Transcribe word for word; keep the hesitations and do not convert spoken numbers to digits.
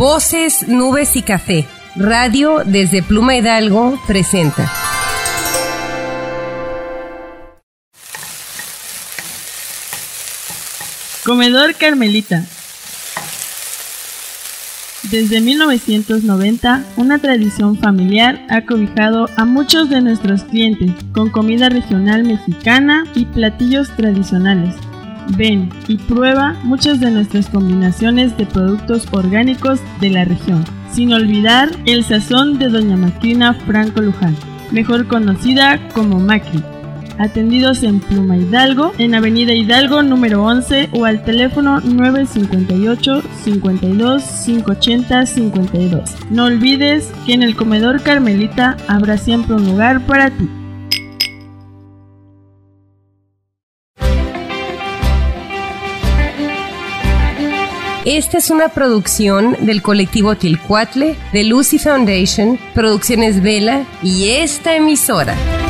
Voces, nubes y café. Radio desde Pluma Hidalgo presenta. Comedor Carmelita. Desde mil novecientos noventa, una tradición familiar ha cobijado a muchos de nuestros clientes con comida regional mexicana y platillos tradicionales. Ven y prueba muchas de nuestras combinaciones de productos orgánicos de la región, sin olvidar el sazón de Doña Macrina Franco Luján, mejor conocida como Macri. Atendidos en Pluma Hidalgo, en Avenida Hidalgo número once o al teléfono nueve cinco ocho, cinco dos, cinco ocho cero, cinco dos. No olvides que en el Comedor Carmelita habrá siempre un lugar para ti. Esta es una producción del colectivo Tilcuatle, de Lucy Foundation, Producciones Vela y esta emisora.